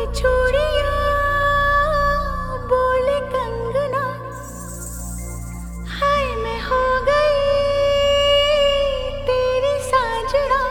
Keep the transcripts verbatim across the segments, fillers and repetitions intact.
चूड़ियां बोले कंगना, हाय मैं हो गई तेरी साजना,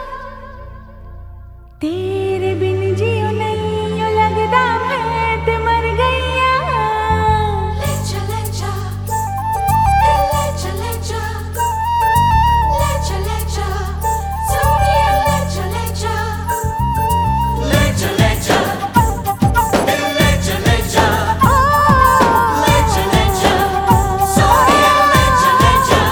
तेरे बिन जियो नहीं लगदा मैं ते मर गईया। ले चले जा, ले चले जा, ले चले जा, सोनिया ले चले जा, ले चले जा, ले चले जा, ले चले जा, सोनिया ले चले जा।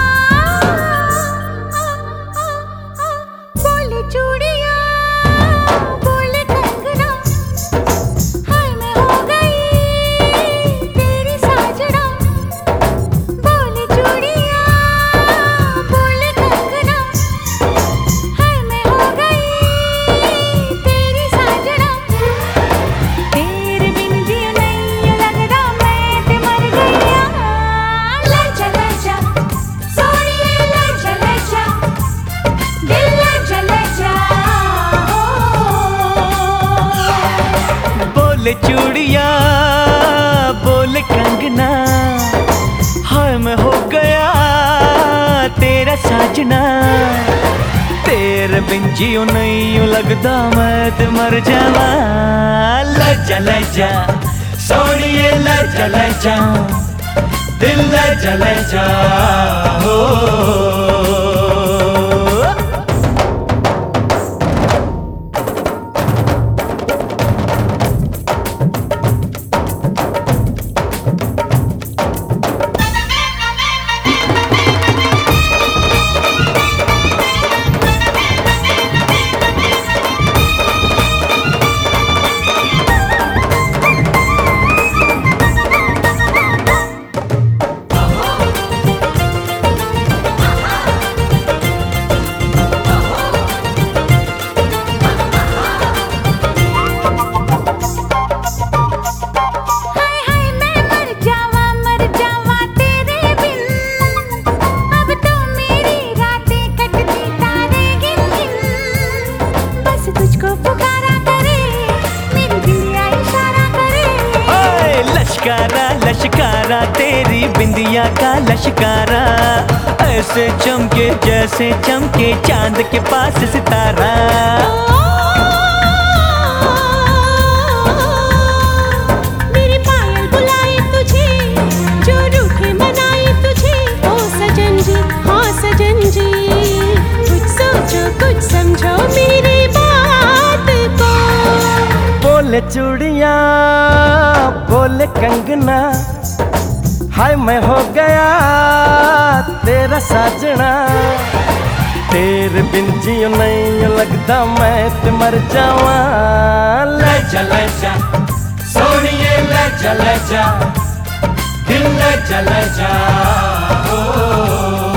बोले चूड़ियां बोले कंगना, हाय मैं हो गई तेरी साजना, बोले चूड़ियां बोले कंगना, हाय मैं हो गई तेरी साजना, तेरे बिन जियो नहीं लगदा मैं ते मर गईया। ले चले जा, सोनिया ले चले जा, दिल ले चले जा। बोले चूड़िया बोले कंगना, हाय मैं हो गया तेरा साजना, तेरे बिन जियो नहीं लगदा मैं ते मर जावा। ले चले जा सोनिए ले चले जा, दिल ले चले जा हो। हाय हाय मैं मर जावा मर जावा तेरे बिन, अब तो मेरी रातें कटती तारे गिन गिन, बस तुझको पुकारा करे मेरी बिंदिया इशारा करे। ओए लश्कारा लश्कारा तेरी बिंदिया का लश्कारा, ऐसे चमके जैसे चमके चांद के पास सितारा। मेरी पायल बुलाए तुझे, जो रूठे मनाए तुझे, ओ सजन जी हाँ सजन जी, कुछ सोचो कुछ समझो मेरी बात को। बोले चूड़िया बोले कंगना, हाय मैं हो गया तेरा साजना, तेरे बिन जियो नहीं लगदा मैं ते मर जावा। ले चले जा सोनिए ले चले जा, दिल ले चले जा हो।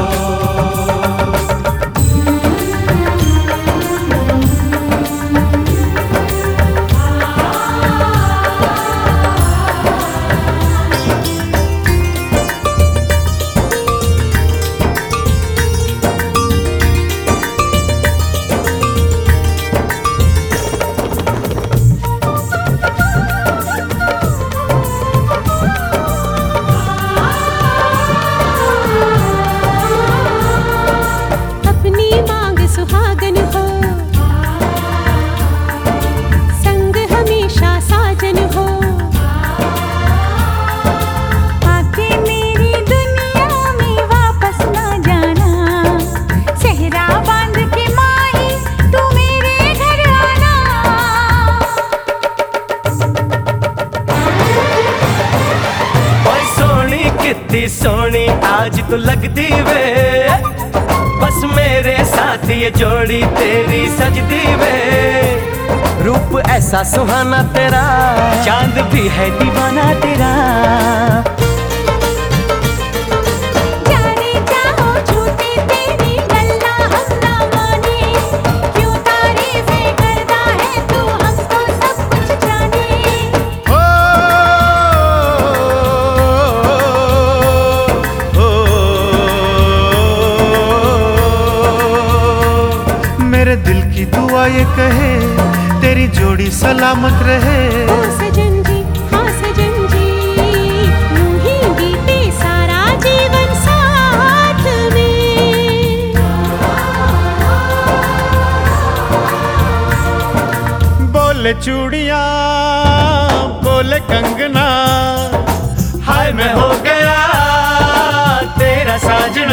अपनी मांग सुहागन हो, संग हमेशा साजन हो, आके मेरी दुनिया में वापस ना जाना, सेहरा बांध के माही तू मेरे घर आना। ओए सोनी कितनी सोनी आज तू लगदी वे, बस मेरे साथ ये जोड़ी तेरी सजदी वे। रूप ऐसा सुहाना तेरा, चांद भी है दीवाना तेरा। जाने जाओ झूठी तेरी गल्ला हम ना माने, क्यों तारीफें करता है तू हमको सब कुछ जाने। ओ, ओ, ओ, मेरे दिल की दुआ ये कहे तेरी जोड़ी सलामत रहे। ओ सजन जी, हाँ सजन जी, यूं ही बीते सारा जीवन साथ में। बोले चूड़ियां बोले कंगना, हाय मैं हो गया तेरा साजना।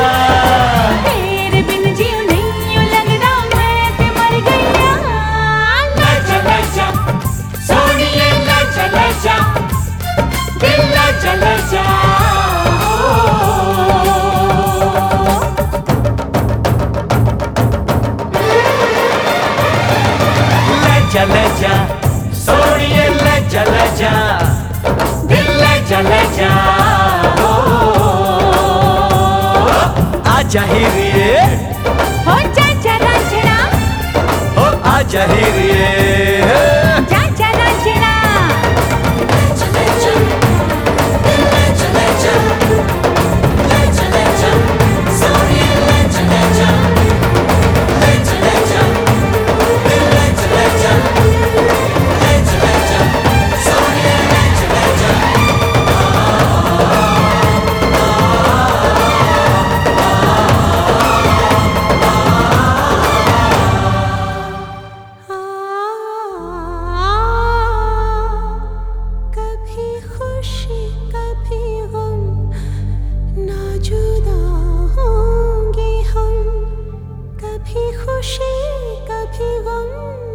तेरे बिन जीव नहीं यूं लगदा मैं ते मर गईया। लजा लजा सोनिए लजा लजा, दिल लजा लजा। लजा लजा सोनिए लजा लजा, दिल लजा लजा। आजा हीरिए हो चाचा रांझणा, ओ आजा हीरिए। चाचा रांझणा। कभी खुशी कभी गम, ना जुदा होंगे हम। कभी खुशी कभी गम,